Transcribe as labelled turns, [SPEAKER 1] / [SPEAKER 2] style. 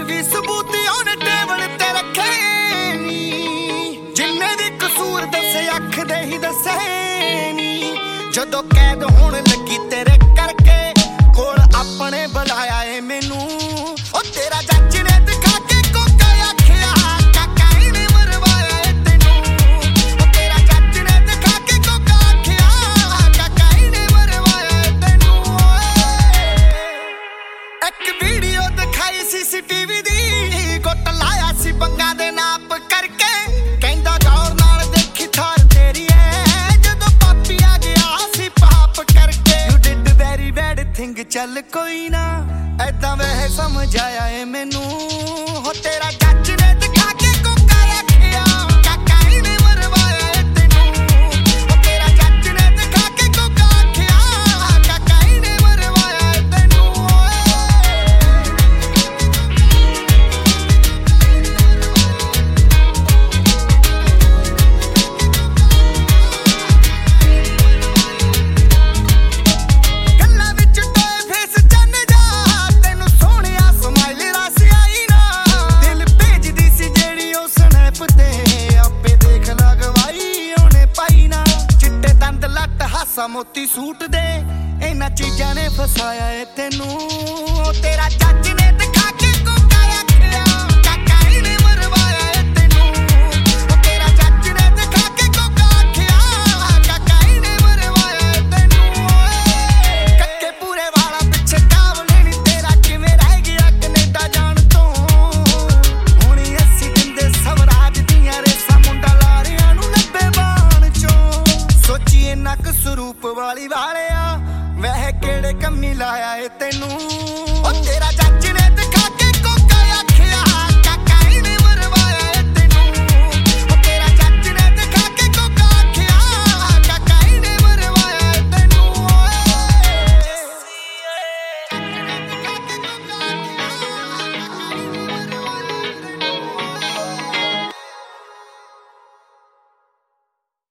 [SPEAKER 1] ਫਿਰ ਵੀ ਸਬੂਤ ਉਹਨੇ ਟੇਬਲ ਤੇ ਰੱਖੇ ਨੀ। ਜਿੰਨੇ ਵੀ ਕਸੂਰ ਦੱਸੇ ਅੱਖ ਦੇ ਹੀ ਦੱਸੇ ਨੀ। ਜਦੋਂ ਕੈਦ ਹੋਣ ਲੱਗੀ ਤੇਰੇ ਕਰਕੇ ਕੋਲ ਆਪਣੇ ਬੁਲਾਇਆ ਏ ਮੈਨੂੰ। ਉਹ ਤੇਰਾ ਜੱਜ ਨੇ ਦਿਖਾ ਕੇ ਕੋਕਾ ਆਖਿਆ ਕਾਕਾ ਇਹਨੇ ਮਰਵਾਇਆ ਏ ਤੈਨੂੰ। ਉਹ ਤੇਰਾ ਜੱਜ ਨੇ ਦਿਖਾ ਕੇ ਕੋਕਾ ਆਖਿਆ ਕਾਕਾ ਇਹਨੇ ਮਰਵਾਇਆ ਏ ਤੈਨੂੰ। ਇੱਕ ਵੀਡੀਓ ਦਿਖਾਈ CCTV ਦੀ ਗੁੱਟ ਲਾਇਆ ਸੀ ਬੰਗਾ ਦੇ ਨਾਪ ਕਰਕੇ। ਕਹਿੰਦਾ ਗੌਰ ਨਾਲ ਦੇਖੀ ਥਾਰ ਤੇਰੀ ਐ ਜਦੋਂ ਪਾਪੀ ਆ ਗਿਆ ਸੀ ਪਾਪ ਕਰਕੇ। You did very bad thing ਚੱਲ ਕੋਈ ਨਾ ਐਦਾਂ ਵੈਸੇ ਸਮਝ ਆਇਆ ਏ ਮੈਨੂੰ। ਹੋ ਤੇਰਾ ਜੱਜ ਨੇ ਦਿਖਾ ਕੇ ਕੋਕਾ ਆਖਿਆ ਕਾਕਾ ਇਹਨੇ ਮਰਵਾਇਆ ਏ ਤੈਨੂੰ। ਉਹ ਤੇਰਾ ਜੱਜ ਨੇ ਦਿਖਾ ਕੇ ਕੋਕਾ ਆਖਿਆ ਕਾਕਾ ਇਹਨੇ ਮਰਵਾਇਆ ਏ ਤੈਨੂੰ। ਗੱਲਾਂ ਵਿੱਚ ਟੋਏ ਫੇਸ ਚੰਨ ਜਾ ਤੈਨੂੰ ਸੋਹਣਿਆ ਸਮਾਈਲ ਰਸ ਆਈ ਨਾ। ਦਿਲ ਭੇਜਦੀ ਸੀ ਜਿਹੜੀ ਉਹ ਸਨੈਪ ਤੇ ਆਪੇ ਦੇਖ ਲਗਵਾਈ ਉਹਨੇ ਪਾਈ ਨਾ। ਚਿੱਟੇ ਦੰਦ ਲੱਟ ਹਾਸਾ ਮੋਤੀ ਸੂਟ ਦੇ ਇਹਨਾਂ ਚੀਜ਼ਾਂ ਨੇ ਫਸਾਇਆ ਏ ਤੈਨੂੰ। ਉਹ ਤੇਰਾ ਜੱਜ ਨੇ ਦਿਖਾ ਕੇ ਕੋਕਾ ਆਖਿਆ ਕਾਕਾ ਇਹਨੇ ਮਰਵਾਇਆ ਏ ਤੈਨੂੰ। ਉਹ ਤੇਰਾ ਜੱਜ ਨੇ ਦਿਖਾ ਕੇ ਕੋਕਾ ਆਖਿਆ ਕਾਕਾ ਇਹਨੇ ਮਰਵਾਇਆ ਏ ਤੈਨੂੰ। ਕੱਕੇ ਪੂਰੇ ਵਾਲਾ ਪਿੱਛੇ ਕਾਵਲੇ ਨੀ ਤੇਰਾ ਕਿਵੇਂ ਰਹਿ ਗਿਆ ਕਨੇਡਾ ਜਾਣ ਤੋਂ। ਹੁਣੀ ਅਸੀਂ ਦਿੰਦੇ ਸਵਰਾਜ ਦੀਆਂ ਰੇਸਾਂ ਮੁੰਡਾ ਲਾਰਿਆਂ ਨੂੰ ਲੱਭੇ ਬਾਣ ਚੋਂ। ਸੋਚੀਏ ਨੱਕ ਸਰੂਪ ਵਾਲੀ ਵਾਲਿਆ ਵੈਸੇ ਕਿਹੜੇ ਕੰਮੀ ਲਾਇਆ ਏ ਤੈਨੂੰ। ਉਹ ਤੇਰਾ ਜੱਜ